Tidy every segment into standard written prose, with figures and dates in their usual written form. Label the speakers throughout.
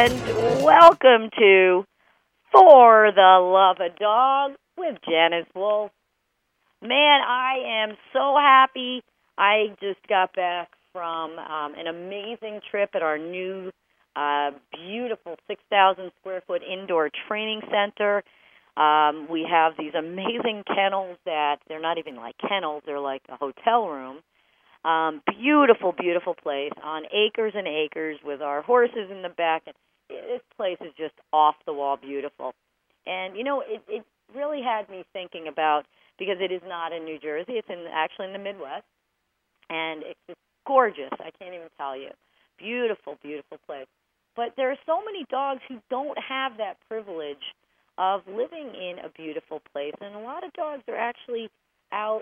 Speaker 1: and welcome to For the Love of Dog with Janice Wolf. Man, I am so happy. I just got back from an amazing trip at our new, beautiful 6,000 square foot indoor training center. We have these amazing kennels that they're not even like kennels, they're like a hotel room. Beautiful, beautiful place on acres and acres with our horses in the back. And this place is just off the wall beautiful. And, you know, it really had me thinking about, because it is not in New Jersey, it's actually in the Midwest, and it's just gorgeous. I can't even tell you. Beautiful, beautiful place. But there are so many dogs who don't have that privilege of living in a beautiful place, and a lot of dogs are actually out,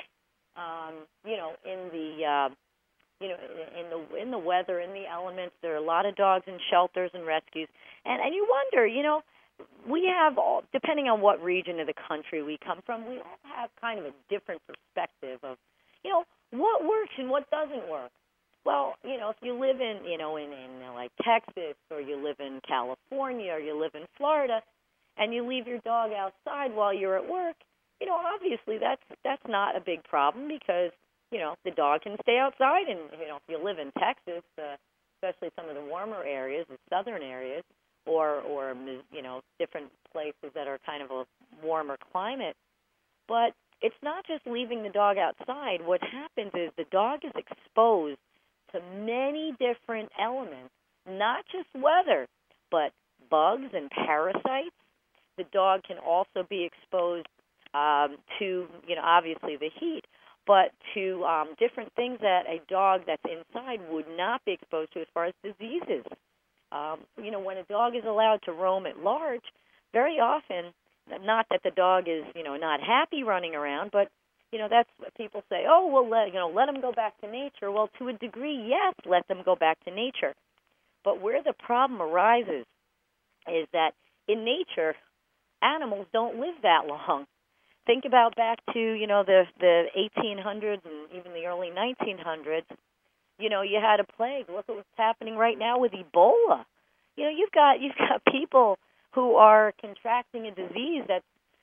Speaker 1: in the weather, in the elements. There are a lot of dogs in shelters and rescues, and you wonder, we have all, depending on what region of the country we come from, we all have kind of a different perspective of, what works and what doesn't work. Well, if you live in like Texas, or you live in California, or you live in Florida, and you leave your dog outside while you're at work, obviously that's not a big problem, because, the dog can stay outside. And, if you live in Texas, especially some of the warmer areas, the southern areas, or different places that are kind of a warmer climate. But it's not just leaving the dog outside. What happens is the dog is exposed to many different elements, not just weather, but bugs and parasites. The dog can also be exposed to, obviously the heat, but to different things that a dog that's inside would not be exposed to as far as diseases. When a dog is allowed to roam at large, very often, not that the dog is, not happy running around, but, that's what people say, oh, well, let them go back to nature. Well, to a degree, yes, let them go back to nature. But where the problem arises is that in nature, animals don't live that long. Think about back to, the 1800s and even the early 1900s. You had a plague. Look at what's happening right now with Ebola. You've got people who are contracting a disease that's,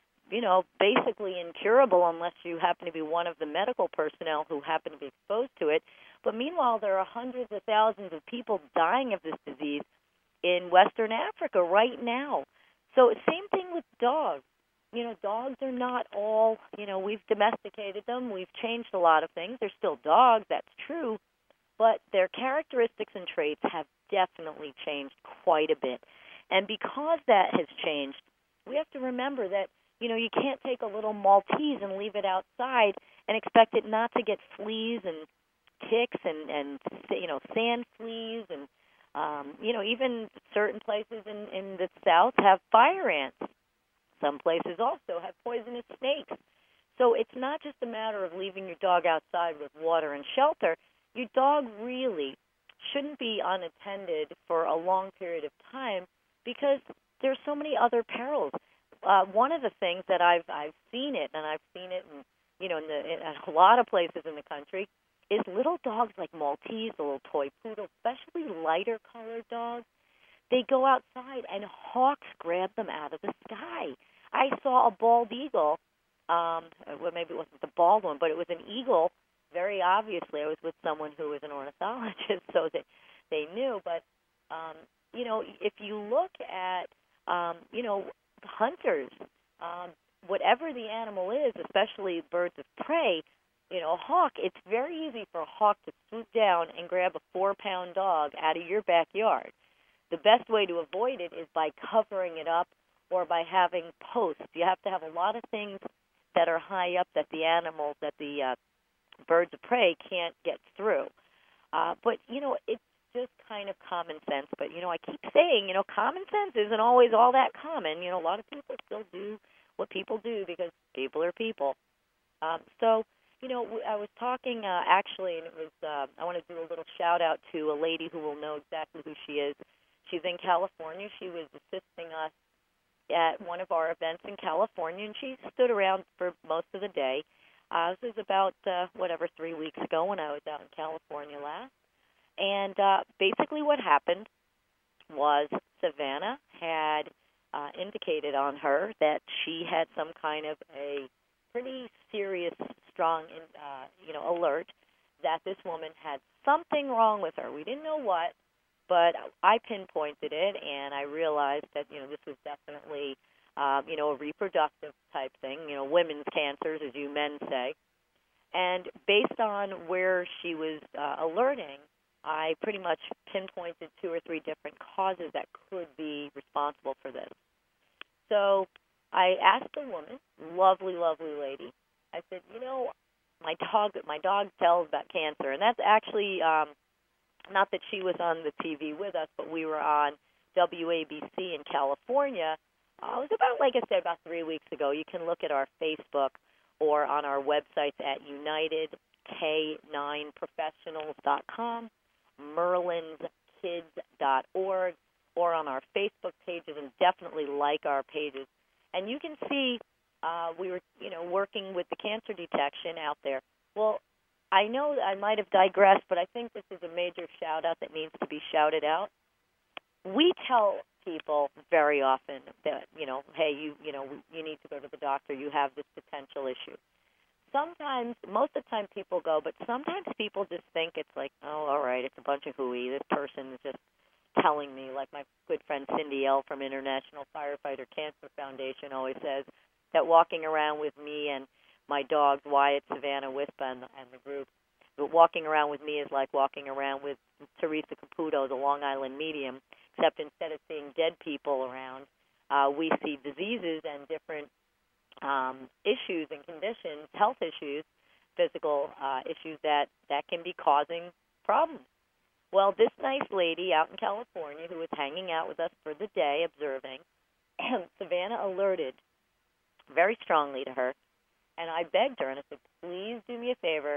Speaker 1: basically incurable unless you happen to be one of the medical personnel who happen to be exposed to it. But meanwhile, there are hundreds of thousands of people dying of this disease in Western Africa right now. So same thing with dogs. Dogs are not all, we've domesticated them. We've changed a lot of things. They're still dogs, that's true. But their characteristics and traits have definitely changed quite a bit. And because that has changed, we have to remember that, you can't take a little Maltese and leave it outside and expect it not to get fleas and ticks and sand fleas. And, even certain places in the South have fire ants. Some places also have poisonous snakes. So it's not just a matter of leaving your dog outside with water and shelter. Your dog really shouldn't be unattended for a long period of time, because there's so many other perils. One of the things that I've seen it, and I've seen it in a lot of places in the country, is little dogs like Maltese, the little toy poodle, especially lighter colored dogs. They go outside and hawks grab them out of the sky. I saw a bald eagle. Well, maybe it wasn't the bald one, but it was an eagle. Very obviously, I was with someone who was an ornithologist, so that they knew. But, if you look at, hunters, whatever the animal is, especially birds of prey, a hawk, it's very easy for a hawk to swoop down and grab a 4-pound dog out of your backyard. The best way to avoid it is by covering it up or by having posts. You have to have a lot of things that are high up that the animals, that the birds of prey can't get through. But, it's just kind of common sense. But, I keep saying, common sense isn't always all that common. A lot of people still do what people do because people are people. I was talking actually, and it was, I want to do a little shout-out to a lady who will know exactly who she is. She's in California. She was assisting us at one of our events in California, and she stood around for most of the day. This was about, 3 weeks ago when I was out in California last. And basically what happened was Savannah had indicated on her that she had some kind of a pretty serious, strong, alert that this woman had something wrong with her. We didn't know what, but I pinpointed it, and I realized that, this was definitely, a reproductive type thing, women's cancers, as you men say. And based on where she was alerting, I pretty much pinpointed 2 or 3 different causes that could be responsible for this. So I asked the woman, lovely, lovely lady, I said, my dog tells about cancer. And that's actually not that she was on the TV with us, but we were on WABC in California. It was about 3 weeks ago. You can look at our Facebook or on our websites at UnitedK9Professionals.com, merlinskids.org, or on our Facebook pages, and definitely like our pages. And you can see we were, working with the cancer detection out there. Well, I know I might have digressed, but I think this is a major shout-out that needs to be shouted out. We tell people very often that, hey, you need to go to the doctor. You have this potential issue. Sometimes, most of the time people go, but sometimes people just think it's like, oh, all right, it's a bunch of hooey. This person is just telling me, like my good friend Cindy L. from International Firefighter Cancer Foundation always says, that walking around with me and my dogs, Wyatt, Savannah, Wispa, and the group, but walking around with me is like walking around with Teresa Caputo, the Long Island medium, except instead of seeing dead people around, we see diseases and different issues and conditions, health issues, physical issues that can be causing problems. Well, this nice lady out in California who was hanging out with us for the day observing, Savannah alerted very strongly to her, and I begged her, and I said, please do me a favor,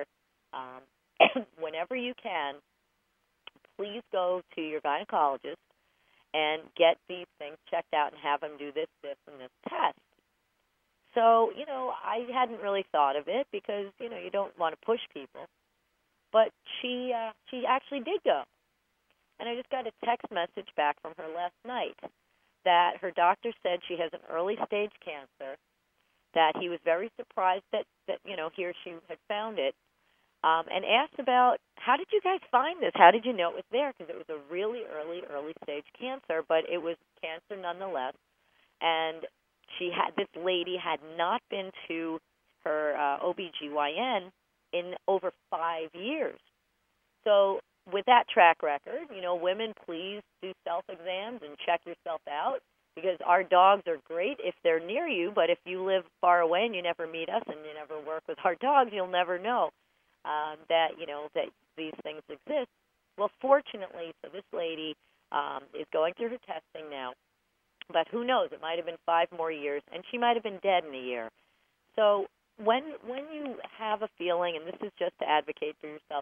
Speaker 1: whenever you can, please go to your gynecologist and get these things checked out and have them do this, and this test. So, I hadn't really thought of it because, you don't want to push people. But she actually did go. And I just got a text message back from her last night that her doctor said she has an early-stage cancer, that he was very surprised that he or she had found it, and asked about, how did you guys find this? How did you know it was there? Because it was a really early-stage cancer, but it was cancer nonetheless. And this lady had not been to her OBGYN in over 5 years. So with that track record, women, please do self-exams and check yourself out, because our dogs are great if they're near you, but if you live far away and you never meet us and you never work with our dogs, you'll never know that these things exist. Well, fortunately, so this lady is going through her testing now, but who knows? It might have been 5 more years, and she might have been dead in a year. So when you have a feeling, and this is just to advocate for yourself,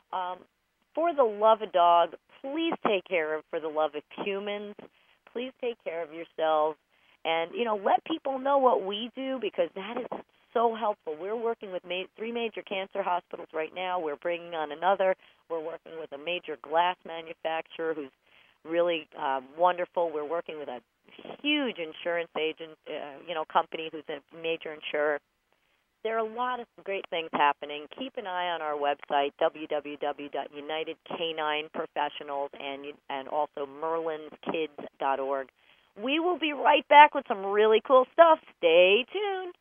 Speaker 1: for the love of dog, please take care of, for the love of humans, please take care of yourselves, and, let people know what we do, because that is so helpful. We're working with 3 major cancer hospitals right now. We're bringing on another. We're working with a major glass manufacturer who's really wonderful. We're working with a huge insurance agent, company who's a major insurer. There are a lot of great things happening. Keep an eye on our website, www.UnitedK9Professionals, and also merlinskids.org. We will be right back with some really cool stuff. Stay tuned.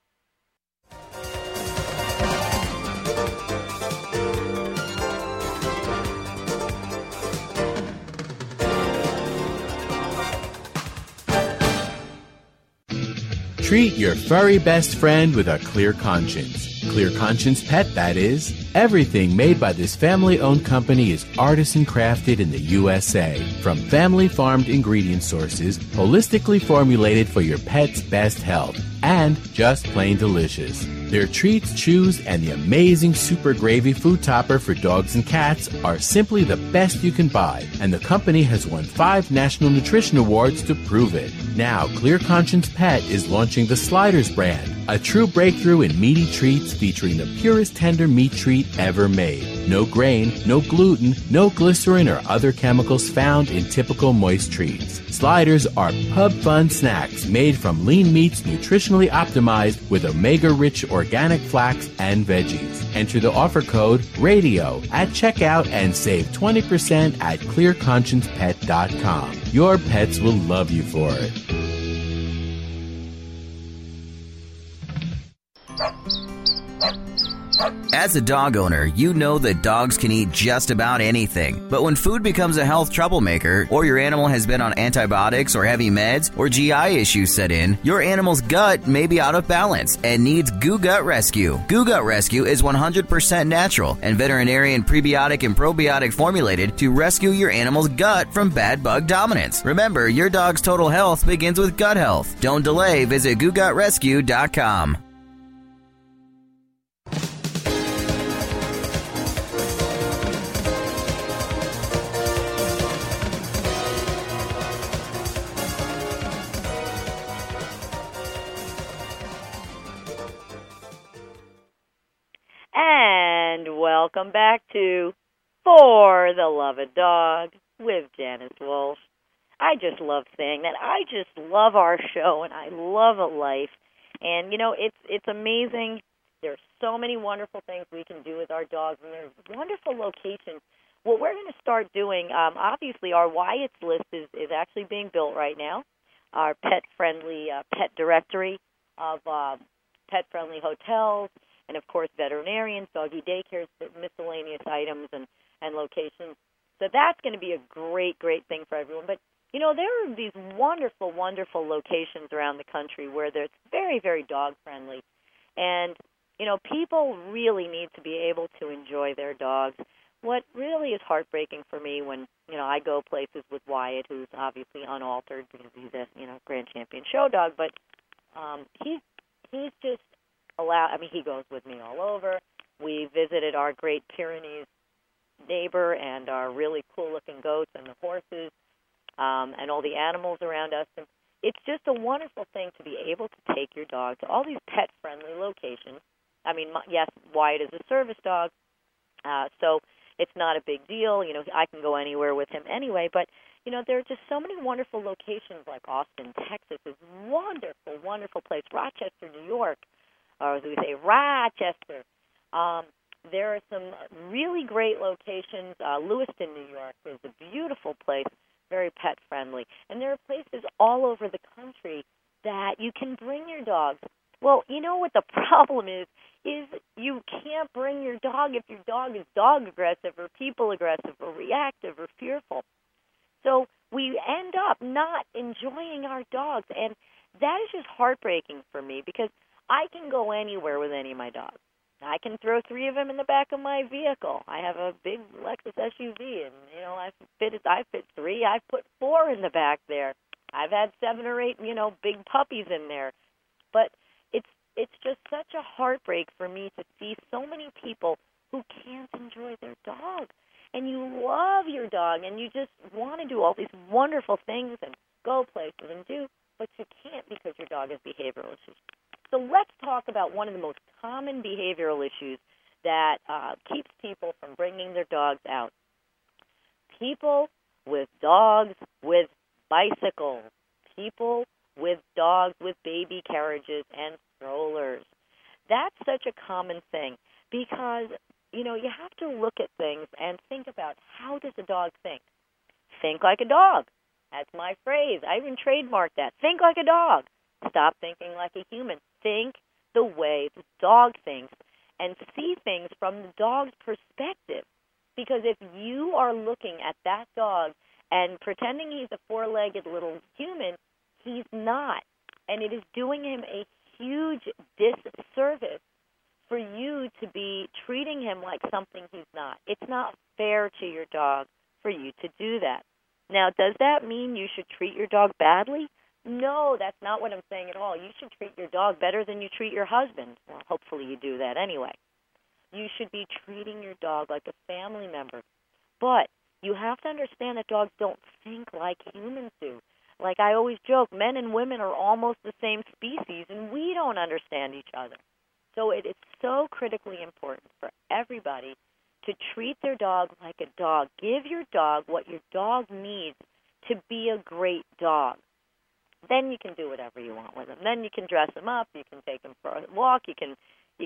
Speaker 2: Treat your furry best friend with a Clear Conscience. Clear Conscience Pet, that is. Everything made by this family-owned company is artisan crafted in the USA. From family-farmed ingredient sources, holistically formulated for your pet's best health, and just plain delicious. Their treats, chews, and the amazing Super Gravy food topper for dogs and cats are simply the best you can buy, and the company has won 5 National Nutrition Awards to prove it. Now, Clear Conscience Pet is launching the Sliders brand, A true breakthrough in meaty treats featuring the purest tender meat treat ever made. No grain, no gluten, no glycerin or other chemicals found in typical moist treats. Sliders are pub fun snacks made from lean meats nutritionally optimized with omega-rich organic flax and veggies. Enter the offer code RADIO at checkout and save 20% at clearconsciencepet.com. Your pets will love you for it.
Speaker 3: As a dog owner, you know that dogs can eat just about anything. But when food becomes a health troublemaker, or your animal has been on antibiotics or heavy meds, or GI issues set in, your animal's gut may be out of balance and needs Goo Gut Rescue. Goo Gut Rescue is 100% natural and veterinarian prebiotic and probiotic formulated to rescue your animal's gut from bad bug dominance. Remember, your dog's total health begins with gut health. Don't delay. Visit GooGutRescue.com.
Speaker 1: And welcome back to For the Love of Dog with Janice Wolf. I just love saying that. I just love our show, and I love life. And, you know, it's amazing. There's so many wonderful things we can do with our dogs, and there's wonderful locations. What we're going to start doing, obviously our Wyatt's list is actually being built right now, our pet-friendly pet directory of pet-friendly hotels, and, of course, veterinarians, doggy daycares, miscellaneous items and locations. So that's going to be a great, great thing for everyone. But, you know, there are these wonderful, wonderful locations around the country where it's very, very dog-friendly. And, you know, people really need to be able to enjoy their dogs. What really is heartbreaking for me when, you know, I go places with Wyatt, who's obviously unaltered because he's a, you know, Grand Champion show dog, but he's just he goes with me all over. We visited our Great Pyrenees neighbor and our really cool-looking goats and the horses and all the animals around us. And it's just a wonderful thing to be able to take your dog to all these pet-friendly locations. I mean, yes, Wyatt is a service dog, so it's not a big deal. You know, I can go anywhere with him anyway, but, you know, there are just so many wonderful locations like Austin, Texas is a wonderful, wonderful place. Rochester, New York, or as we say, Rochester. There are some really great locations. Lewiston, New York is a beautiful place, very pet-friendly. And there are places all over the country that you can bring your dogs. Well, you know what the problem is you can't bring your dog if your dog is dog-aggressive or people-aggressive or reactive or fearful. So we end up not enjoying our dogs. And that is just heartbreaking for me because I can go anywhere with any of my dogs. I can throw 3 of them in the back of my vehicle. I have a big Lexus SUV, and, you know, I fit 3. I put 4 in the back there. I've had 7 or 8, you know, big puppies in there. But it's just such a heartbreak for me to see so many people who can't enjoy their dog. And you love your dog, and you just want to do all these wonderful things and go places and do, but you can't because your dog has behavioral issues. So let's talk about one of the most common behavioral issues that keeps people from bringing their dogs out. People with dogs with bicycles. People with dogs with baby carriages and strollers. That's such a common thing because, you know, you have to look at things and think about how does a dog think? Think like a dog. That's my phrase. I even trademarked that. Think like a dog. Stop thinking like a human. Think the way the dog thinks and see things from the dog's perspective. Because if you are looking at that dog and pretending he's a 4-legged little human, he's not. And it is doing him a huge disservice for you to be treating him like something he's not. It's not fair to your dog for you to do that. Now, does that mean you should treat your dog badly? No, that's not what I'm saying at all. You should treat your dog better than you treat your husband. Well, hopefully you do that anyway. You should be treating your dog like a family member. But you have to understand that dogs don't think like humans do. Like I always joke, men and women are almost the same species, and we don't understand each other. So it is so critically important for everybody to treat their dog like a dog. Give your dog what your dog needs to be a great dog. Then you can do whatever you want with him. Then you can dress him up. You can take him for a walk. You can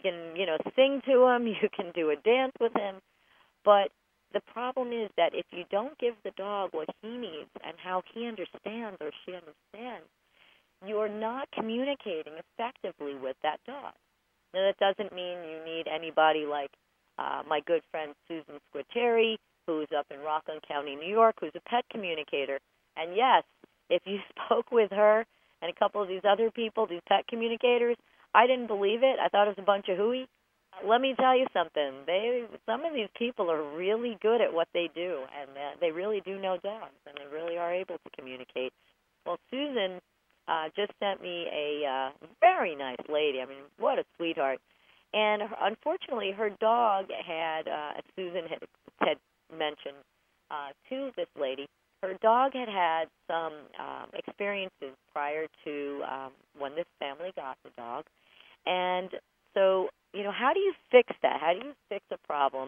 Speaker 1: sing to him. You can do a dance with him. But the problem is that if you don't give the dog what he needs and how he understands or she understands, you're not communicating effectively with that dog. Now, that doesn't mean you need anybody like my good friend Susan Squitieri, who's up in Rockland County, New York, who's a pet communicator. And yes, if you spoke with her and a couple of these other people, these pet communicators, I didn't believe it. I thought it was a bunch of hooey. Let me tell you something. Some of these people are really good at what they do, and they really do know dogs, and they really are able to communicate. Well, Susan just sent me a very nice lady. I mean, what a sweetheart. And unfortunately, her dog had, as Susan had mentioned to this lady, her dog had some experiences prior to when this family got the dog. And so, how do you fix that? How do you fix a problem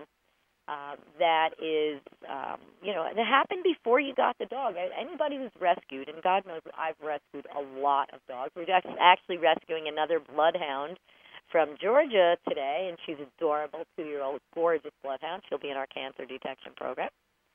Speaker 1: that is, that happened before you got the dog? Anybody who's rescued, and God knows I've rescued a lot of dogs. We're actually rescuing another bloodhound from Georgia today, and she's adorable, 2-year-old, gorgeous bloodhound. She'll be in our cancer detection program.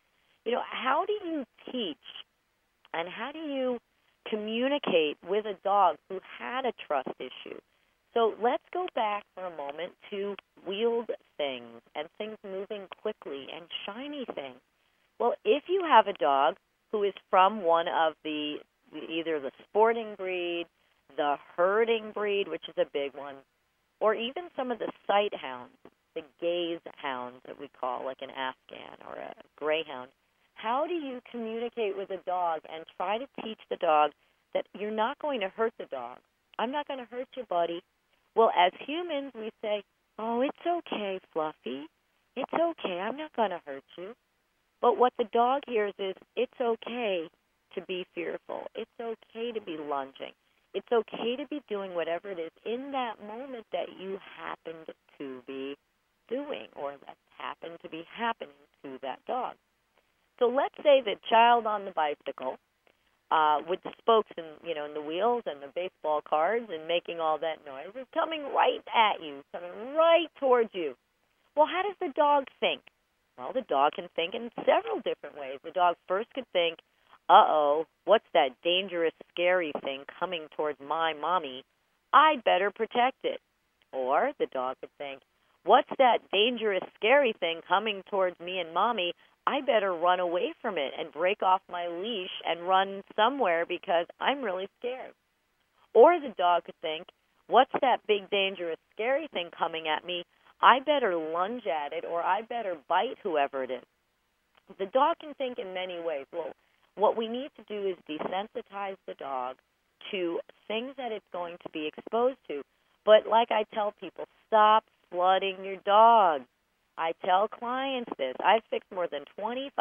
Speaker 1: How do you teach and how do you communicate with a dog who had a trust issue? So let's go back for a moment to wheeled things and things moving quickly and shiny things. Well, if you have a dog who is from one of either the sporting breed, the herding breed, which is a big one, or even some of the sight hounds, the gaze hounds that we call, like an Afghan or a greyhound, how do you communicate with a dog and try to teach the dog that you're not going to hurt the dog? I'm not going to hurt you, buddy. Well, as humans, we say, oh, it's okay, Fluffy. It's okay. I'm not going to hurt you. But what the dog hears is, it's okay to be fearful. It's okay to be lunging. It's okay to be doing whatever it is in that moment that you happened to be doing or that happened to be happening to that dog. So let's say the child on the bicycle with the spokes and in the wheels and the baseball cards and making all that noise is coming right at you, coming right towards you. Well, how does the dog think? Well, the dog can think in several different ways. The dog first could think, uh-oh, what's that dangerous, scary thing coming towards my mommy? I'd better protect it. Or the dog could think, what's that dangerous, scary thing coming towards me and mommy? I better run away from it and break off my leash and run somewhere because I'm really scared. Or the dog could think, what's that big, dangerous, scary thing coming at me? I better lunge at it or I better bite whoever it is. The dog can think in many ways. Well, what we need to do is desensitize the dog to things that it's going to be exposed to. But like I tell people, stop flooding your dog. I tell clients this. I've fixed more than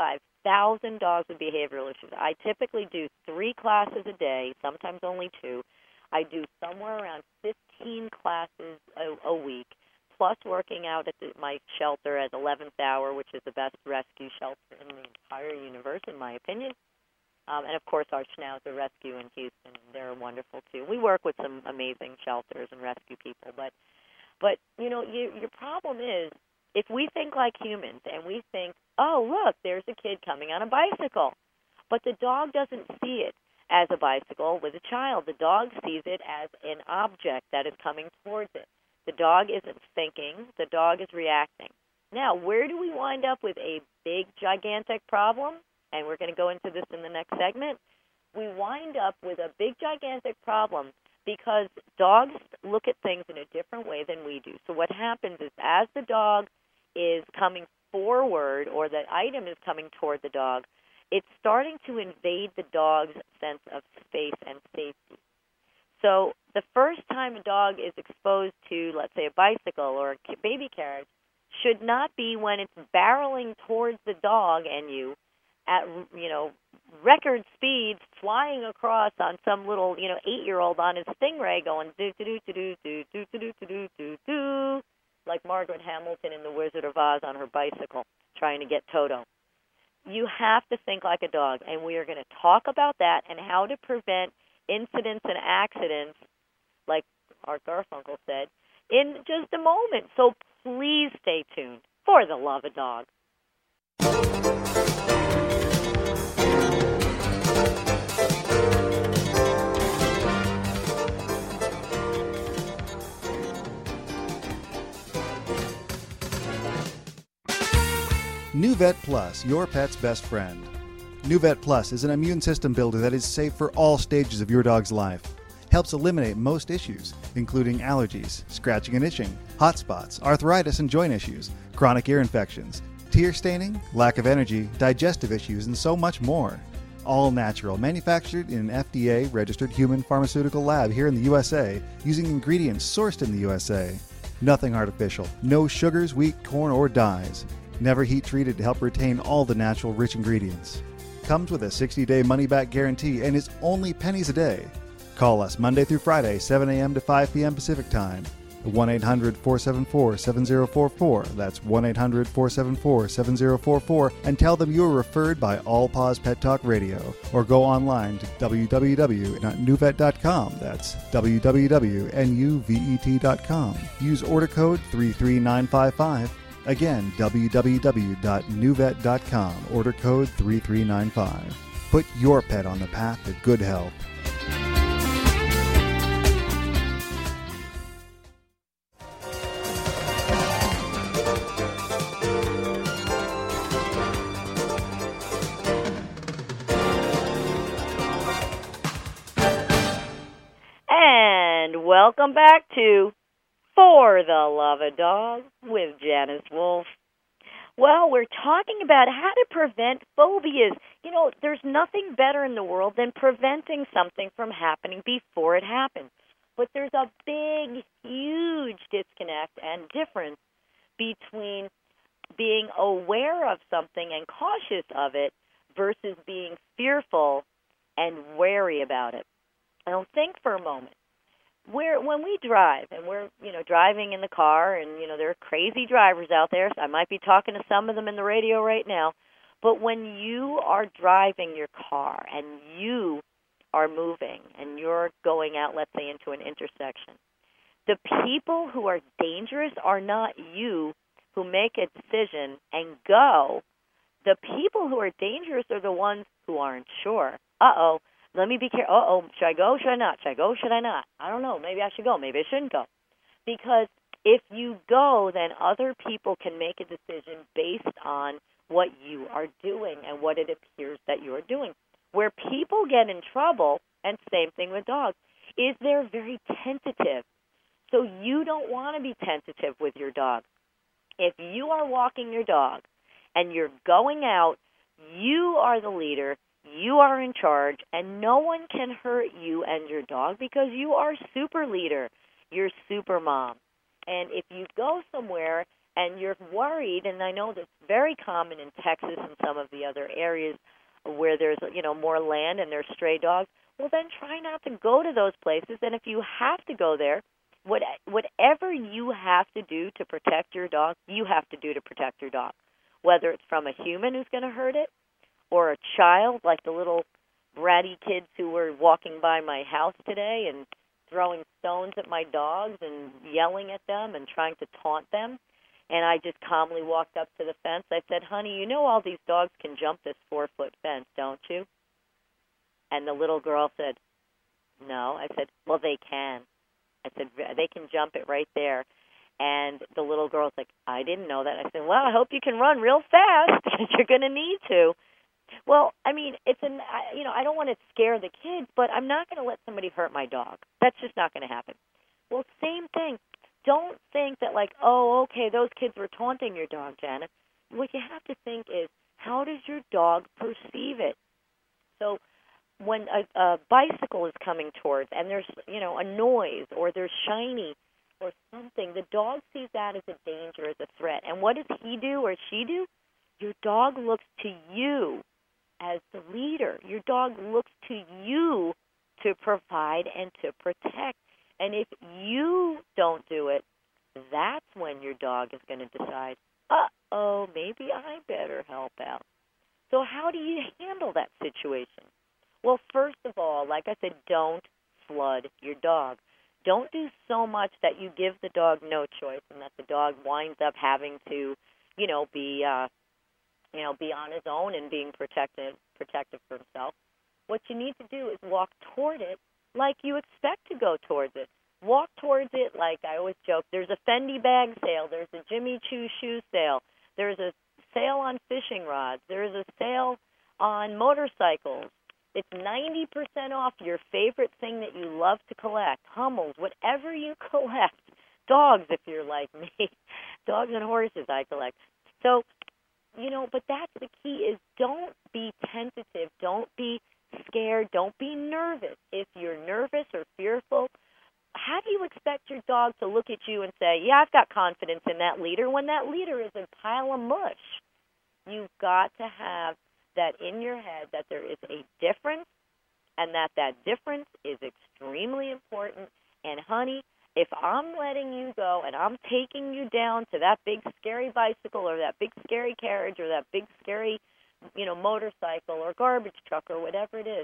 Speaker 1: 25,000 dogs with behavioral issues. I typically do 3 classes a day, sometimes only 2. I do somewhere around 15 classes a week, plus working out at my shelter at 11th Hour, which is the best rescue shelter in the entire universe, in my opinion. And, of course, our Schnauzer Rescue in Houston. They're wonderful, too. We work with some amazing shelters and rescue people. But your problem is, if we think like humans and we think, oh, look, there's a kid coming on a bicycle, but the dog doesn't see it as a bicycle with a child. The dog sees it as an object that is coming towards it. The dog isn't thinking. The dog is reacting. Now, where do we wind up with a big, gigantic problem? And we're going to go into this in the next segment. We wind up with a big, gigantic problem because dogs look at things in a different way than we do. So what happens is as the dog is coming forward or the item is coming toward the dog, it's starting to invade the dog's sense of space and safety. So the first time a dog is exposed to, let's say, a bicycle or a baby carriage should not be when it's barreling towards the dog and you at, record speeds flying across on some little, 8-year-old on his Stingray going do-do-do-do-do-do-do-do-do-do, like Margaret Hamilton in The Wizard of Oz on her bicycle trying to get Toto. You have to think like a dog, and we are going to talk about that and how to prevent incidents and accidents, like Art Garfunkel said, in just a moment. So please stay tuned, for the love of dog.
Speaker 4: NuVet Plus, your pet's best friend. NuVet Plus is an immune system builder that is safe for all stages of your dog's life. Helps eliminate most issues, including allergies, scratching and itching, hot spots, arthritis and joint issues, chronic ear infections, tear staining, lack of energy, digestive issues, and so much more. All natural, manufactured in an FDA-registered human pharmaceutical lab here in the USA, using ingredients sourced in the USA. Nothing artificial, no sugars, wheat, corn, or dyes. Never heat treated to help retain all the natural rich ingredients. Comes with a 60-day money-back guarantee and is only pennies a day. Call us Monday through Friday, 7 a.m. to 5 p.m. Pacific Time. 1-800-474-7044. That's 1-800-474-7044. And tell them you were referred by All Paws Pet Talk Radio. Or go online to www.nuvet.com. That's www.nuvet.com. Use order code 33955. Again, www.nuvet.com. Order code 3395. Put your pet on the path to good health.
Speaker 1: And welcome back to For the Love of Dog with Janice Wolf. Well, we're talking about how to prevent phobias. There's nothing better in the world than preventing something from happening before it happens. But there's a big, huge disconnect and difference between being aware of something and cautious of it versus being fearful and wary about it. Now, think for a moment. When we drive, and we're, driving in the car, and, there are crazy drivers out there. So I might be talking to some of them in the radio right now. But when you are driving your car and you are moving and you're going out, let's say, into an intersection, the people who are dangerous are not you who make a decision and go. The people who are dangerous are the ones who aren't sure. Let me be careful. Should I go? Should I not? Should I go? Should I not? I don't know. Maybe I should go. Maybe I shouldn't go. Because if you go, then other people can make a decision based on what you are doing and what it appears that you are doing. Where people get in trouble, and same thing with dogs, is they're very tentative. So you don't want to be tentative with your dog. If you are walking your dog and you're going out, you are the leader. You are in charge, and no one can hurt you and your dog because you are super leader. You're super mom. And if you go somewhere and you're worried, and I know that's very common in Texas and some of the other areas where there's, more land and there's stray dogs, well, then try not to go to those places. And if you have to go there, whatever you have to do to protect your dog, you have to do to protect your dog, whether it's from a human who's going to hurt it, or a child, like the little bratty kids who were walking by my house today and throwing stones at my dogs and yelling at them and trying to taunt them. And I just calmly walked up to the fence. I said, honey, all these dogs can jump this 4-foot fence, don't you? And the little girl said, no. I said, well, they can. I said, they can jump it right there. And the little girl's like, I didn't know that. I said, well, I hope you can run real fast because you're going to need to. Well, I don't want to scare the kids, but I'm not going to let somebody hurt my dog. That's just not going to happen. Well, same thing. Don't think that those kids were taunting your dog, Janet. What you have to think is, how does your dog perceive it? So when a bicycle is coming towards and there's, a noise or there's shiny or something, the dog sees that as a danger, as a threat. And what does he do or she do? Your dog looks to you as the leader. Your dog looks to you to provide and to protect. And if you don't do it, that's when your dog is going to decide, uh-oh, maybe I better help out. So how do you handle that situation? Well, first of all, like I said, don't flood your dog. Don't do so much that you give the dog no choice and that the dog winds up having to, be on his own and being protective for himself. What you need to do is walk toward it like you expect to go towards it. Walk towards it like I always joke. There's a Fendi bag sale. There's a Jimmy Choo shoe sale. There's a sale on fishing rods. There's a sale on motorcycles. It's 90% off your favorite thing that you love to collect. Hummels, whatever you collect. Dogs, if you're like me. Dogs and horses I collect. So, but that's the key is don't be tentative. Don't be scared. Don't be nervous. If you're nervous or fearful, how do you expect your dog to look at you and say, yeah, I've got confidence in that leader, when that leader is a pile of mush? You've got to have that in your head that there is a difference and that difference is extremely important. And, honey, if I'm letting you go and I'm taking you down to that big scary bicycle or that big scary carriage or that big scary, motorcycle or garbage truck or whatever it is,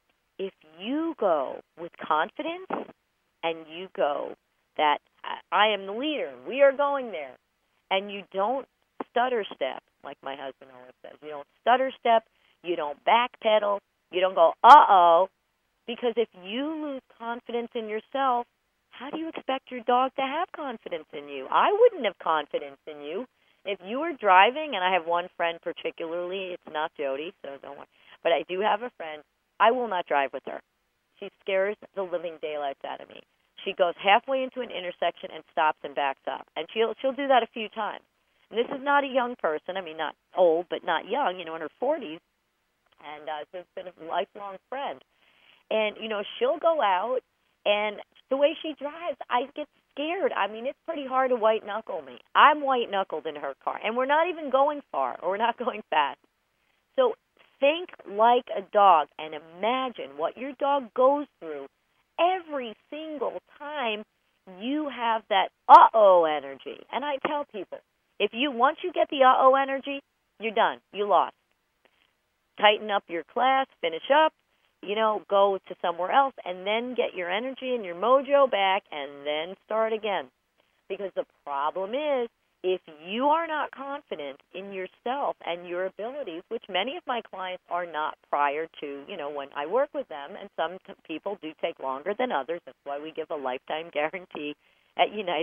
Speaker 1: if you go with confidence and you go that I am the leader, we are going there, and you don't stutter step, like my husband always says. You don't stutter step, you don't backpedal, you don't go, uh-oh, because if you lose confidence in yourself, how do you expect your dog to have confidence in you? I wouldn't have confidence in you. If you were driving, and I have one friend particularly, it's not Jody, so don't worry, but I do have a friend, I will not drive with her. She scares the living daylights out of me. She goes halfway into an intersection and stops and backs up. And she'll do that a few times. And this is not a young person. I mean, not old, but not young, in her 40s. And so it's been a lifelong friend. And, she'll go out, and the way she drives, I get scared. I mean, it's pretty hard to white-knuckle me. I'm white-knuckled in her car. And we're not even going far, or we're not going fast. So think like a dog and imagine what your dog goes through every single time you have that uh-oh energy. And I tell people, once you get the uh-oh energy, you're done. You lost. Tighten up your class, finish up, go to somewhere else, and then get your energy and your mojo back, and then start again. Because the problem is, if you are not confident in yourself and your abilities, which many of my clients are not prior to, when I work with them, and some people do take longer than others. That's why we give a lifetime guarantee at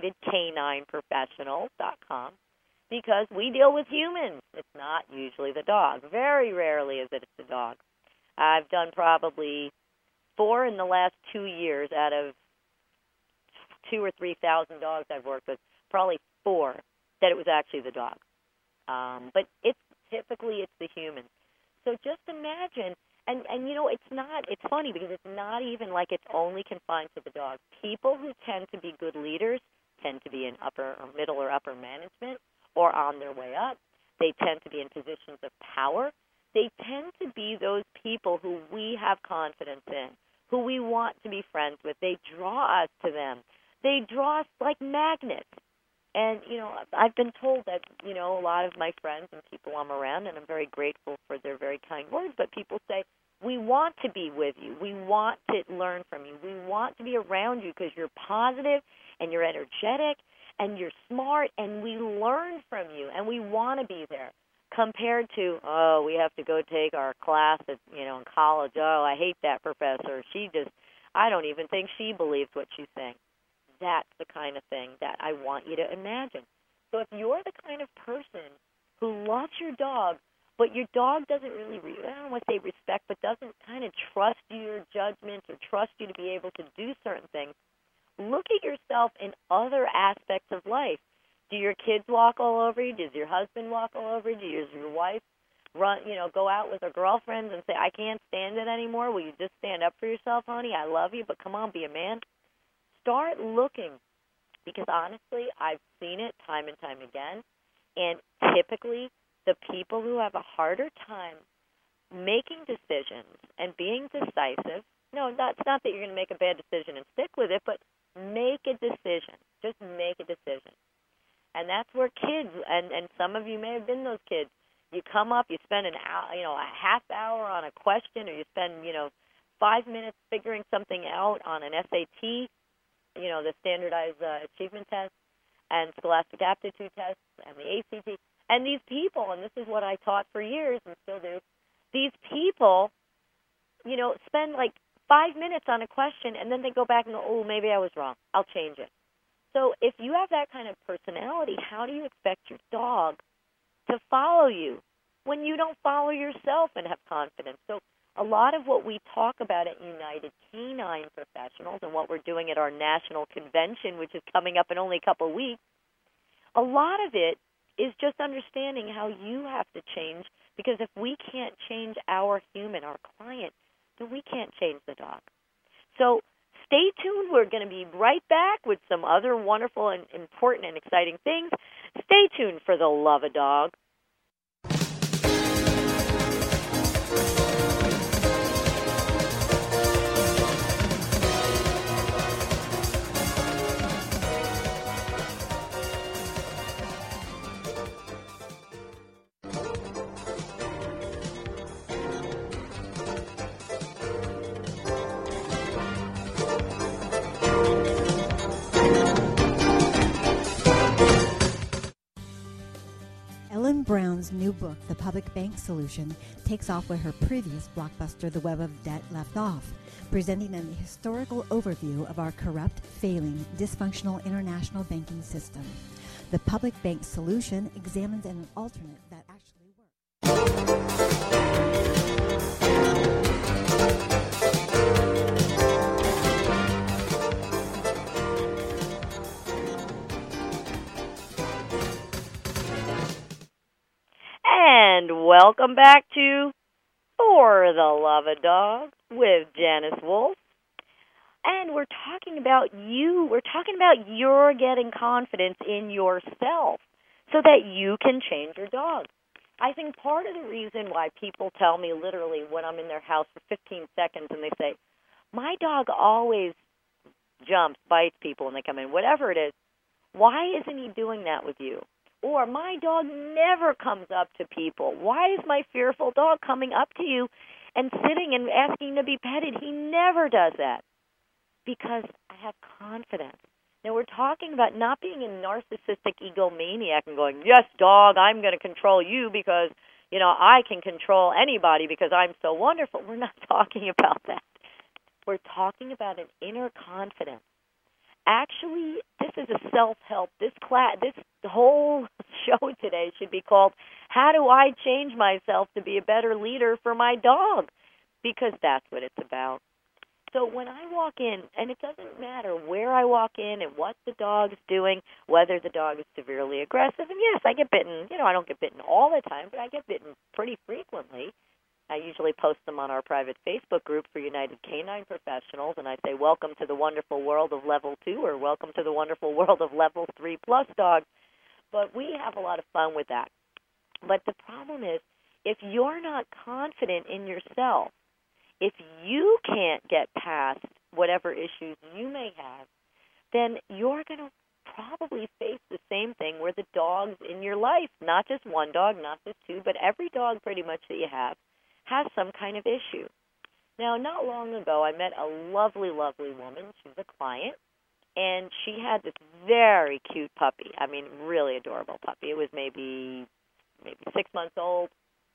Speaker 1: UnitedCanineProfessionals.com, because we deal with humans. It's not usually the dog. Very rarely is it the dog. I've done probably 4 in the last 2 years out of 2,000 or 3,000 dogs I've worked with, probably 4 that it was actually the dog. But it's the human. So just imagine, and it's funny because it's not even like it's only confined to the dog. People who tend to be good leaders tend to be in upper or middle or upper management or on their way up. They tend to be in positions of power. They tend to be those people who we have confidence in, who we want to be friends with. They draw us to them. They draw us like magnets. And, I've been told that, a lot of my friends and people I'm around, and I'm very grateful for their very kind words, but people say, we want to be with you. We want to learn from you. We want to be around you because you're positive and you're energetic and you're smart, and we learn from you, and we want to be there. Compared to, we have to go take our class at, in college. Oh, I hate that professor. I don't even think she believes what she's saying. That's the kind of thing that I want you to imagine. So if you're the kind of person who loves your dog, but your dog doesn't really, I don't want to say respect, but doesn't kind of trust your judgment or trust you to be able to do certain things, look at yourself in other aspects of life. Do your kids walk all over you? Does your husband walk all over you? Does your wife go out with her girlfriends and say, I can't stand it anymore? Will you just stand up for yourself, honey? I love you, but come on, be a man. Start looking, because honestly, I've seen it time and time again, and typically the people who have a harder time making decisions and being decisive. No, that's not that you're going to make a bad decision and stick with it, but make a decision. Just make a decision. And that's where kids, and some of you may have been those kids, you come up, you spend a half hour on a question, or you spend, 5 minutes figuring something out on an SAT, the standardized achievement test, and Scholastic Aptitude tests, and the ACT. And these people, and this is what I taught for years and still do, these people, spend like 5 minutes on a question, and then they go back and go, oh, maybe I was wrong. I'll change it. So if you have that kind of personality, how do you expect your dog to follow you when you don't follow yourself and have confidence? So a lot of what we talk about at United Canine Professionals and what we're doing at our national convention, which is coming up in only a couple of weeks, a lot of it is just understanding how you have to change, because if we can't change our human, our client, then we can't change the dog. So stay tuned. We're going to be right back with some other wonderful and important and exciting things. Stay tuned for the Love a Dog.
Speaker 5: Ellen Brown's new book, The Public Bank Solution, takes off where her previous blockbuster, The Web of Debt, left off, presenting a historical overview of our corrupt, failing, dysfunctional international banking system. The Public Bank Solution examines an alternate that actually works.
Speaker 1: And welcome back to For the Love of Dog with Janice Wolf. And we're talking about you. We're talking about you're getting confidence in yourself so that you can change your dog. I think part of the reason why people tell me literally when I'm in their house for 15 seconds and they say, my dog always jumps, bites people when they come in, whatever it is, why isn't he doing that with you? Or my dog never comes up to people. Why is my fearful dog coming up to you and sitting and asking to be petted? He never does that. Because I have confidence. Now, we're talking about not being a narcissistic egomaniac and going, yes, dog, I'm going to control you because, I can control anybody because I'm so wonderful. We're not talking about that. We're talking about an inner confidence. Actually, this is a self-help. This whole show today should be called, How Do I Change Myself to Be a Better Leader for My Dog? Because that's what it's about. So when I walk in, and it doesn't matter where I walk in and what the dog is doing, whether the dog is severely aggressive, and yes, I get bitten. I don't get bitten all the time, but I get bitten pretty frequently. I usually post them on our private Facebook group for United Canine Professionals, and I say, welcome to the wonderful world of Level 2, or welcome to the wonderful world of Level 3 plus dogs. But we have a lot of fun with that. But the problem is, if you're not confident in yourself, if you can't get past whatever issues you may have, then you're going to probably face the same thing where the dogs in your life, not just one dog, not just two, but every dog pretty much that you have, has some kind of issue. Now, not long ago, I met a lovely, lovely woman. She's a client, and she had this very cute puppy. I mean, really adorable puppy. It was maybe 6 months old,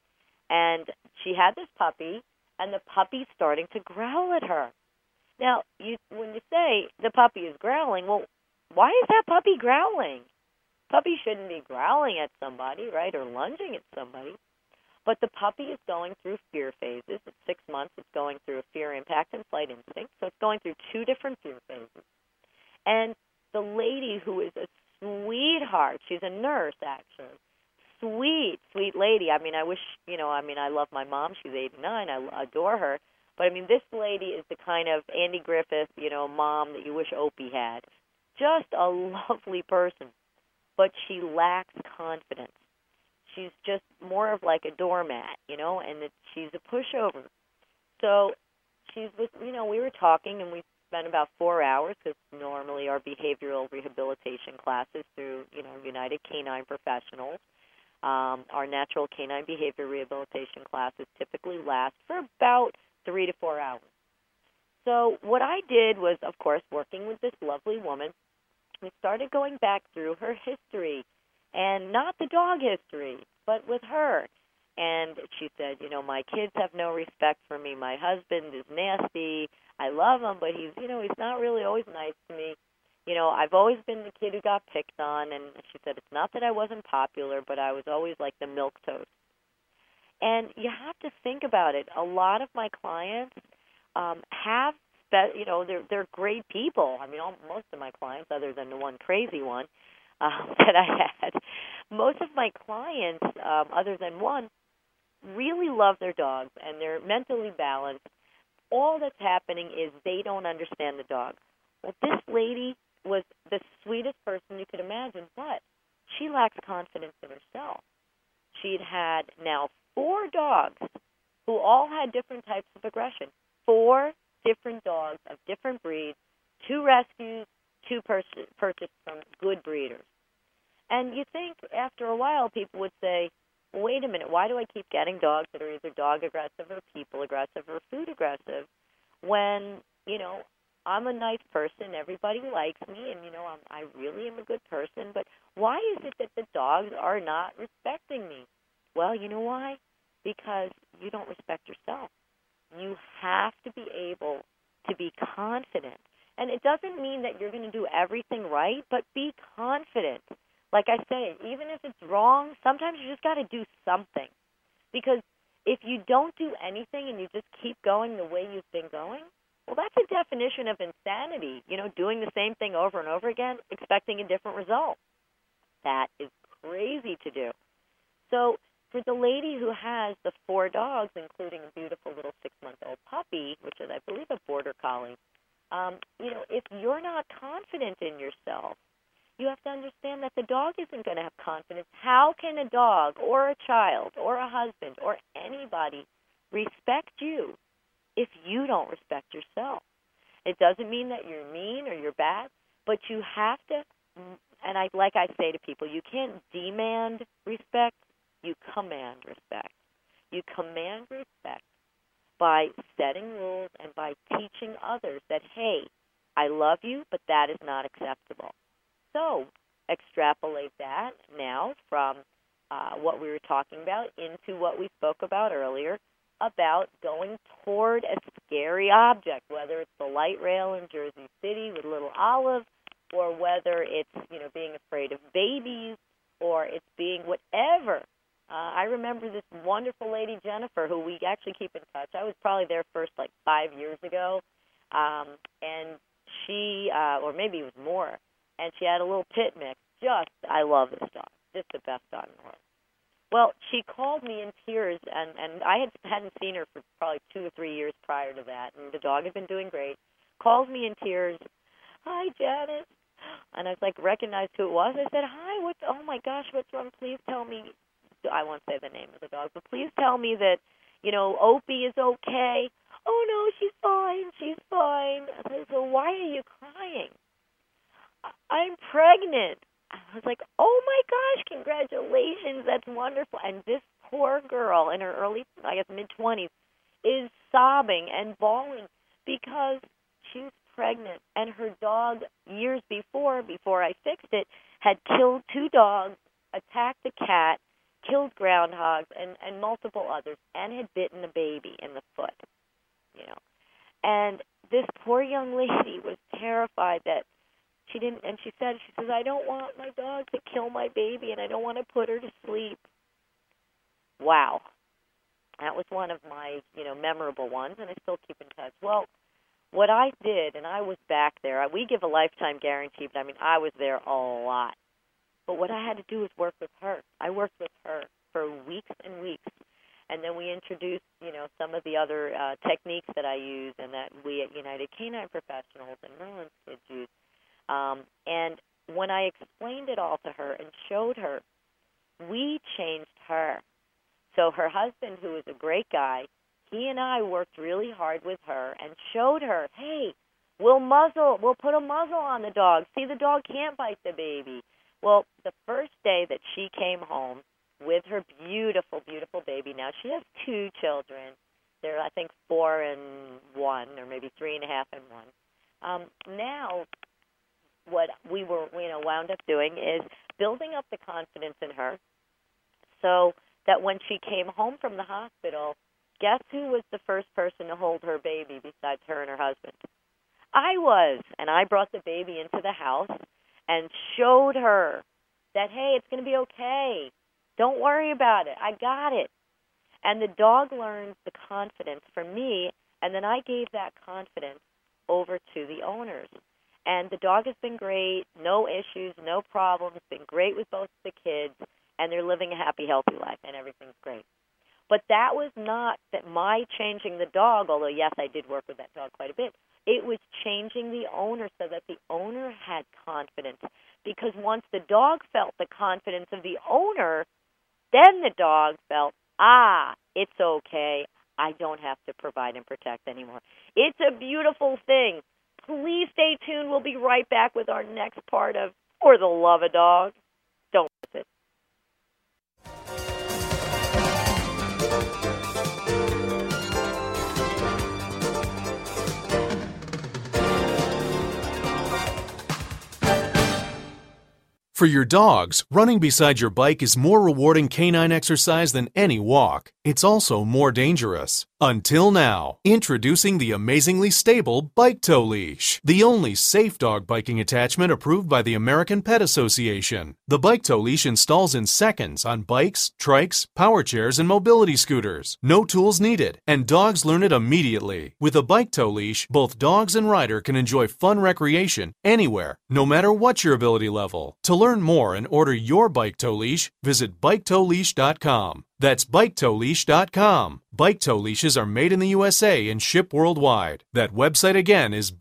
Speaker 1: and she had this puppy, and the puppy's starting to growl at her. Now, when you say the puppy is growling, well, why is that puppy growling? Puppy shouldn't be growling at somebody, right, or lunging at somebody. But the puppy is going through fear phases. At 6 months, it's going through a fear, impact, and flight instinct. So it's going through two different fear phases. And the lady, who is a sweetheart, she's a nurse, actually, sweet, sweet lady. I mean, I wish, I love my mom. She's 89. I adore her. But, this lady is the kind of Andy Griffith, mom that you wish Opie had. Just a lovely person. But she lacks confidence. she's just more of like a doormat, and that she's a pushover. So she's with, we were talking, and we spent about 4 hours, because normally our behavioral rehabilitation classes through, United Canine Professionals, our natural canine behavior rehabilitation classes typically last for about 3 to 4 hours. So what I did was, of course, working with this lovely woman, we started going back through her history, and not the dog history, but with her. And she said, my kids have no respect for me. My husband is nasty. I love him, but he's not really always nice to me. I've always been the kid who got picked on. And she said, it's not that I wasn't popular, but I was always like the milquetoast. And you have to think about it. A lot of my clients have, they're great people. I mean, most of my clients, other than the one crazy one that I had, most of my clients, other than one, really love their dogs, and they're mentally balanced. All that's happening is they don't understand the dog. Well, this lady was the sweetest person you could imagine, but she lacks confidence in herself. She'd had now 4 dogs who all had different types of aggression. 4 different dogs of different breeds, 2 rescues, 2 purchased from good breeders. And you think after a while people would say, wait a minute, why do I keep getting dogs that are either dog aggressive or people aggressive or food aggressive when, I'm a nice person, everybody likes me, and, I really am a good person, but why is it that the dogs are not respecting me? Well, you know why? Because you don't respect yourself. You have to be able to be confident. And it doesn't mean that you're going to do everything right, but be confident. Like I say, even if it's wrong, sometimes you just got to do something. Because if you don't do anything and you just keep going the way you've been going, well, that's a definition of insanity, doing the same thing over and over again, expecting a different result. That is crazy to do. So for the lady who has the 4 dogs, including a beautiful little 6-month-old puppy, which is, I believe, a border collie, if you're not confident in yourself, you have to understand that the dog isn't going to have confidence. How can a dog or a child or a husband or anybody respect you if you don't respect yourself? It doesn't mean that you're mean or you're bad, but you have to, and like I say to people, you can't demand respect, you command respect. You command respect by setting rules and by teaching others that, hey, I love you, but that is not acceptable. So extrapolate that now from what we were talking about into what we spoke about earlier about going toward a scary object, whether it's the light rail in Jersey City with little Olive, or whether it's, being afraid of babies, or it's being whatever. I remember this wonderful lady, Jennifer, who we actually keep in touch. I was probably there first 5 years ago, and she, or maybe it was more, and she had a little pit mix. I love this dog. Just the best dog in the world. Well, she called me in tears, and I hadn't seen her for probably 2 or 3 years prior to that, and the dog had been doing great. Calls me in tears, hi, Janice. And I recognized who it was. I said, hi, oh my gosh, what's wrong? Please tell me, I won't say the name of the dog, but please tell me that, Opie is okay. Oh, no, she's fine. I said, so why are you crying? I'm pregnant. I was like, oh my gosh, congratulations, that's wonderful. And this poor girl in her early, mid-20s, is sobbing and bawling because she's pregnant. And her dog, years before I fixed it, had killed 2 dogs, attacked a cat, killed groundhogs, and multiple others, and had bitten a baby in the foot. And this poor young lady was terrified that she didn't, and she says, I don't want my dog to kill my baby, and I don't want to put her to sleep. Wow. That was one of my, memorable ones, and I still keep in touch. Well, what I did, and I was back there, we give a lifetime guarantee, but I was there a lot. But what I had to do was work with her. I worked with her for weeks and weeks. And then we introduced, some of the other techniques that I use and that we at United Canine Professionals and Merlin's kids use. And when I explained it all to her and showed her, We changed her. So her husband, who is a great guy, he and I worked really hard with her and showed her, hey, we'll put a muzzle on the dog. See, the dog can't bite the baby. Well, the first day that she came home with her beautiful, beautiful baby, now she has 2 children. They're, I think, 4 and 1, or maybe 3 and a half and 1. Now, what we were, wound up doing is building up the confidence in her so that when she came home from the hospital, guess who was the first person to hold her baby besides her and her husband? I was, and I brought the baby into the house and showed her that, hey, it's going to be okay. Don't worry about it. I got it. And the dog learned the confidence from me, and then I gave that confidence over to the owners. And the dog has been great, no issues, no problems, been great with both the kids, and they're living a happy, healthy life, and everything's great. But that was not that my changing the dog, although, yes, I did work with that dog quite a bit. It was changing the owner so that the owner had confidence. Because once the dog felt the confidence of the owner, then the dog felt, it's okay. I don't have to provide and protect anymore. It's a beautiful thing. Please stay tuned. We'll be right back with our next part of For the Love of Dogs. Don't miss it.
Speaker 6: For your dogs, running beside your bike is more rewarding canine exercise than any walk. It's also more dangerous. Until now, introducing the amazingly stable Bike Tow Leash, the only safe dog biking attachment approved by the American Pet Association. The Bike Tow Leash installs in seconds on bikes, trikes, power chairs, and mobility scooters. No tools needed, and dogs learn it immediately. With a Bike Tow Leash, both dogs and rider can enjoy fun recreation anywhere, no matter what your ability level. To learn more and order your Bike Tow Leash, visit BikeTowLeash.com. That's BikeTowLeash.com. Bike Tow Leashes are made in the USA and ship worldwide. That website again is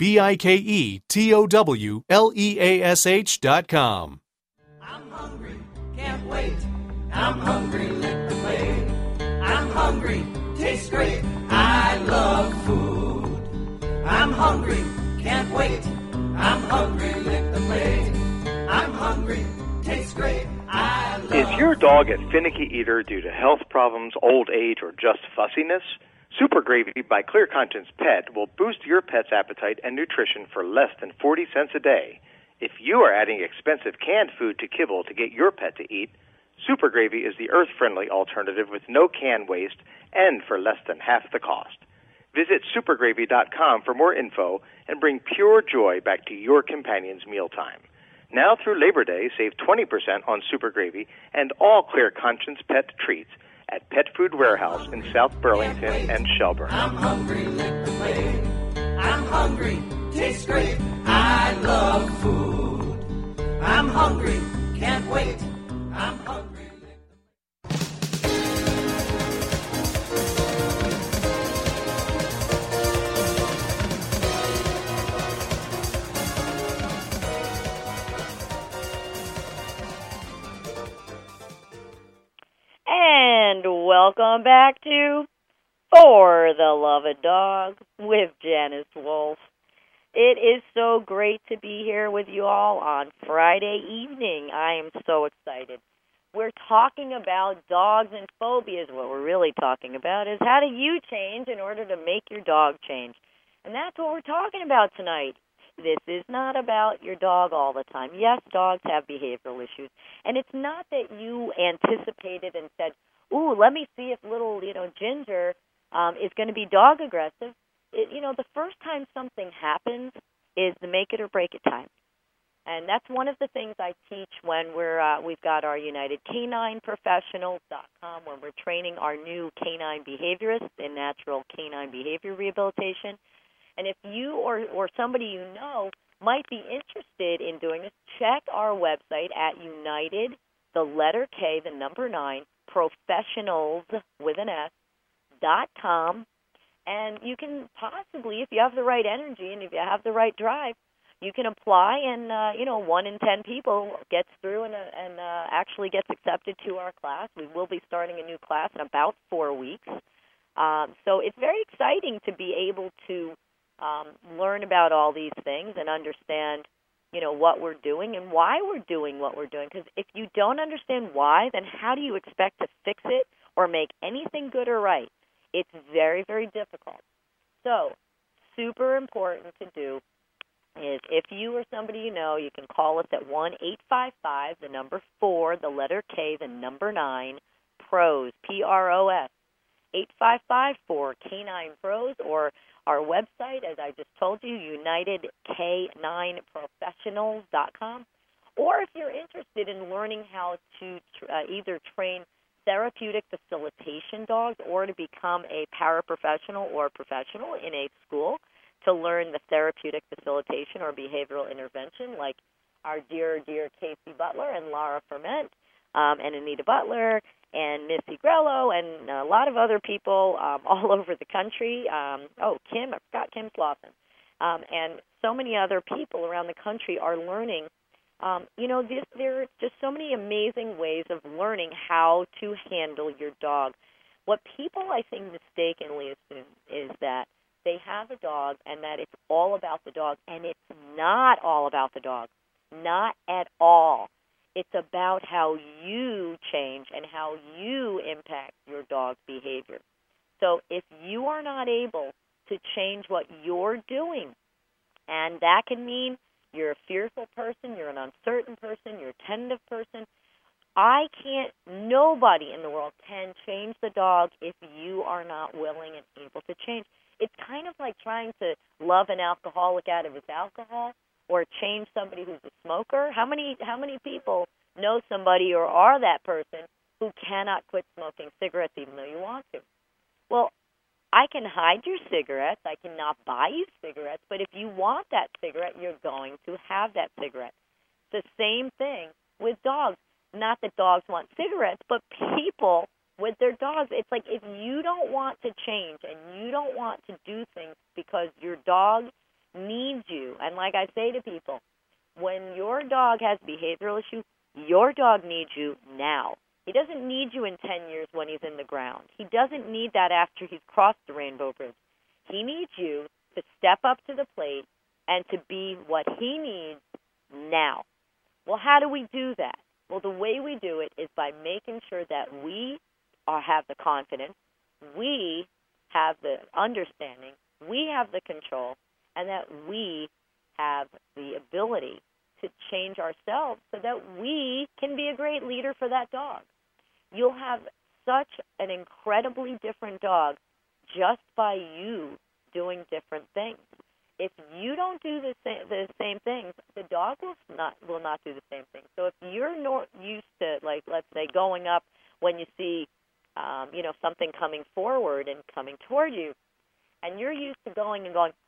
Speaker 6: BikeTowLeash.com.
Speaker 7: I'm hungry, can't wait. I'm hungry, lick the plate. I'm hungry, tastes great. I love food. I'm hungry, can't wait. I'm hungry, lick the plate. I'm hungry, tastes great. I love
Speaker 8: Is your dog a finicky eater due to health problems, old age, or just fussiness? Super Gravy by Clear Conscience Pet will boost your pet's appetite and nutrition for less than 40 cents a day. If you are adding expensive canned food to kibble to get your pet to eat, Super Gravy is the earth-friendly alternative with no can waste and for less than half the cost. Visit supergravy.com for more info and bring pure joy back to your companion's mealtime. Now through Labor Day, save 20% on Super Gravy and all Clear Conscience Pet treats at Pet Food Warehouse in South Burlington and Shelburne.
Speaker 7: I'm hungry, lick the plate. I'm hungry, tastes great. I love food. I'm hungry, can't wait. I'm hungry.
Speaker 1: And welcome back to For the Love of Dogs with Janice Wolf. It is so great to be here with you all on Friday evening. I am so excited. We're talking about dogs and phobias. What we're really talking about is how do you change in order to make your dog change? And that's what we're talking about tonight. This is not about your dog all the time. Yes, dogs have behavioral issues. And it's not that you anticipated and said, ooh, let me see if little, Ginger is going to be dog aggressive. The first time something happens is the make it or break it time. And that's one of the things I teach when we've got our UnitedCanineProfessionals.com, when we're training our new canine behaviorists in natural canine behavior rehabilitation. And if you or somebody you know might be interested in doing this, check our website at United, the letter K, the number 9, professionals with an S.com. And you can possibly, if you have the right energy and if you have the right drive, you can apply, and 1 in 10 people gets through and actually gets accepted to our class. We will be starting a new class in about 4 weeks. So it's very exciting to be able to learn about all these things and understand, what we're doing and why we're doing what we're doing. Because if you don't understand why, then how do you expect to fix it or make anything good or right? It's very, very difficult. So super important to do is if you or somebody you know, you can call us at 1-855, the number 4, the letter K, the number 9, PROS, P-R-O-S, 855-4K9-PROS, or our website, as I just told you, UnitedK9Professionals.com. Or if you're interested in learning how to either train therapeutic facilitation dogs or to become a paraprofessional or professional in a school to learn the therapeutic facilitation or behavioral intervention, like our dear Casey Butler and Laura Ferment, and Anita Butler, and Missy Grello, and a lot of other people all over the country. Kim, I forgot Kim Slauson. And so many other people around the country are learning. There are just so many amazing ways of learning how to handle your dog. What people, I think, mistakenly assume is that they have a dog and that it's all about the dog, and it's not all about the dog. Not at all. It's about how you change and how you impact your dog's behavior. So if you are not able to change what you're doing, and that can mean you're a fearful person, you're an uncertain person, you're a tentative person, nobody in the world can change the dog if you are not willing and able to change. It's kind of like trying to love an alcoholic out of his alcohol or change somebody who's a smoker. How many people know somebody or are that person who cannot quit smoking cigarettes even though you want to? Well, I can hide your cigarettes. I cannot buy you cigarettes. But if you want that cigarette, you're going to have that cigarette. It's the same thing with dogs. Not that dogs want cigarettes, but people with their dogs. It's like if you don't want to change and you don't want to do things because your dog needs you, and like I say to people, when your dog has behavioral issues, your dog needs you now. He doesn't need you in 10 years when he's in the ground. He doesn't need that after he's crossed the rainbow bridge. He needs you to step up to the plate and to be what he needs now. Well, how do we do that? Well, the way we do it is by making sure that we have the confidence, we have the understanding, we have the control, and that we have the ability to change ourselves so that we can be a great leader for that dog. You'll have such an incredibly different dog just by you doing different things. If you don't do the same things, the dog will not do the same thing. So if you're not used to, like, let's say, going up when you see, something coming forward and coming toward you, and you're used to going,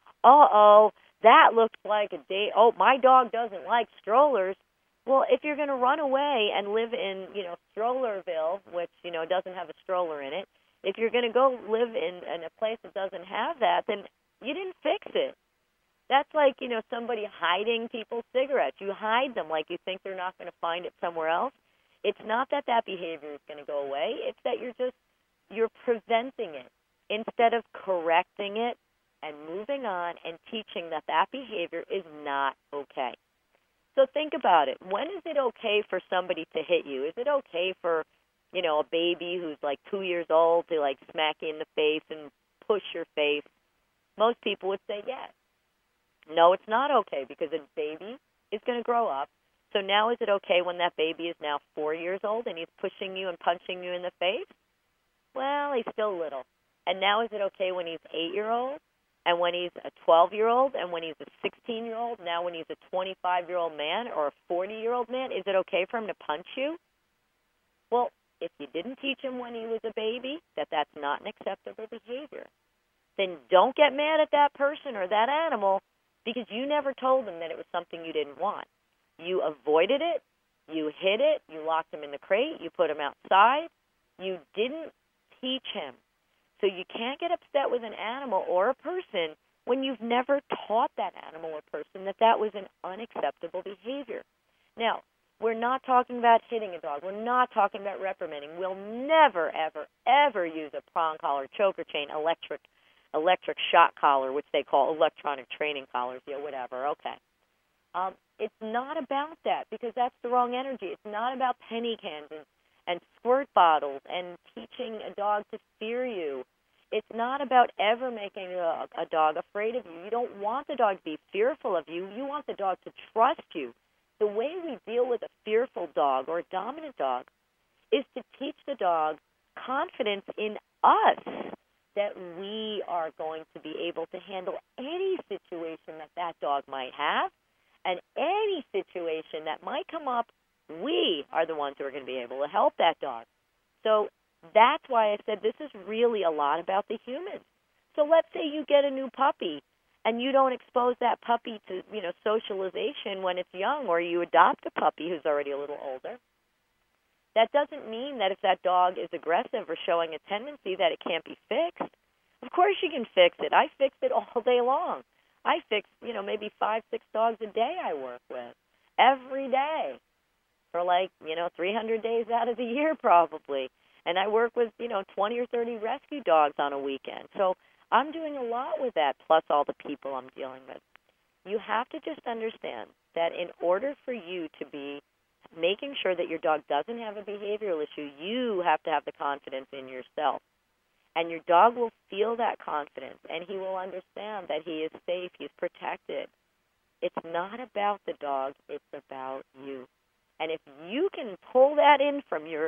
Speaker 1: that looks like my dog doesn't like strollers. Well, if you're going to run away and live in, Strollerville, which, doesn't have a stroller in it, if you're going to go live in a place that doesn't have that, then you didn't fix it. That's like, somebody hiding people's cigarettes. You hide them like you think they're not going to find it somewhere else. It's not that behavior is going to go away. It's that you're preventing it instead of correcting it and moving on and teaching that behavior is not okay. So think about it. When is it okay for somebody to hit you? Is it okay for, a baby who's like 2 years old to like smack you in the face and push your face? Most people would say yes. No, it's not okay because a baby is going to grow up. So now is it okay when that baby is now 4 years old and he's pushing you and punching you in the face? Well, he's still little. And now is it okay when he's 8-year-old? And when he's a 12-year-old, and when he's a 16-year-old, now when he's a 25-year-old man or a 40-year-old man, is it okay for him to punch you? Well, if you didn't teach him when he was a baby that that's not an acceptable behavior, then don't get mad at that person or that animal because you never told him that it was something you didn't want. You avoided it, you hid it, you locked him in the crate, you put him outside. You didn't teach him. So you can't get upset with an animal or a person when you've never taught that animal or person that that was an unacceptable behavior. Now, we're not talking about hitting a dog. We're not talking about reprimanding. We'll never, ever, ever use a prong collar, choker chain, electric shock collar, which they call electronic training collars, whatever. Okay. It's not about that, because that's the wrong energy. It's not about penny cans and squirt bottles and teaching a dog to fear you. It's not about ever making a dog afraid of you. You don't want the dog to be fearful of you. You want the dog to trust you. The way we deal with a fearful dog or a dominant dog is to teach the dog confidence in us, that we are going to be able to handle any situation that dog might have, and any situation that might come up, we are the ones who are going to be able to help that dog. So that's why I said this is really a lot about the humans. So let's say you get a new puppy and you don't expose that puppy to, socialization when it's young, or you adopt a puppy who's already a little older. That doesn't mean that if that dog is aggressive or showing a tendency that it can't be fixed. Of course you can fix it. I fix it all day long. I fix, maybe 5-6 dogs a day I work with, every day, for 300 days out of the year probably. And I work with, 20 or 30 rescue dogs on a weekend. So I'm doing a lot with that, plus all the people I'm dealing with. You have to just understand that in order for you to be making sure that your dog doesn't have a behavioral issue, you have to have the confidence in yourself. And your dog will feel that confidence, and he will understand that he is safe, he's protected. It's not about the dog, it's about you. And if you can pull that in from your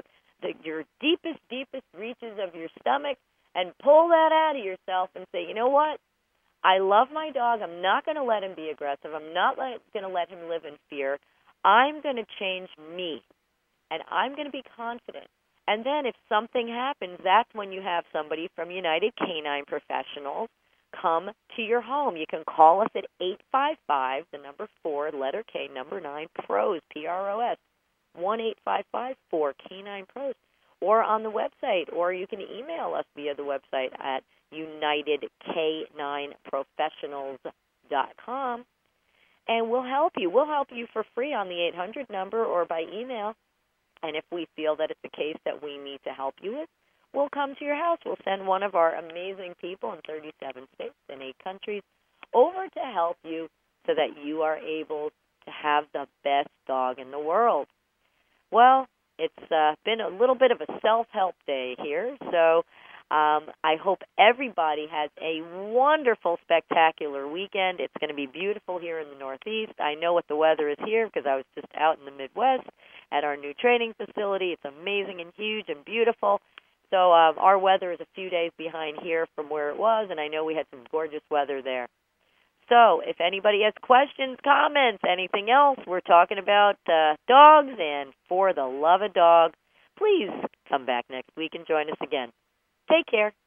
Speaker 1: deepest reaches of your stomach and pull that out of yourself and say, you know what? I love my dog. I'm not going to let him be aggressive. I'm not going to let him live in fear. I'm going to change me, and I'm going to be confident. And then if something happens, that's when you have somebody from United Canine Professionals come to your home. You can call us at 855, the number 4, letter K, number 9, PROS, P-R-O-S, 1-855-4-Canine-PROS, or on the website, or you can email us via the website at UnitedCanine Professionals.com, and we'll help you. We'll help you for free on the 800 number or by email. And if we feel that it's a case that we need to help you with, we'll come to your house. We'll send one of our amazing people in 37 states and 8 countries over to help you so that you are able to have the best dog in the world. Well, it's been a little bit of a self-help day here, so I hope everybody has a wonderful, spectacular weekend. It's going to be beautiful here in the Northeast. I know what the weather is here because I was just out in the Midwest at our new training facility. It's amazing and huge and beautiful. So our weather is a few days behind here from where it was, and I know we had some gorgeous weather there. So if anybody has questions, comments, anything else, we're talking about dogs, and for the love of dog, please come back next week and join us again. Take care.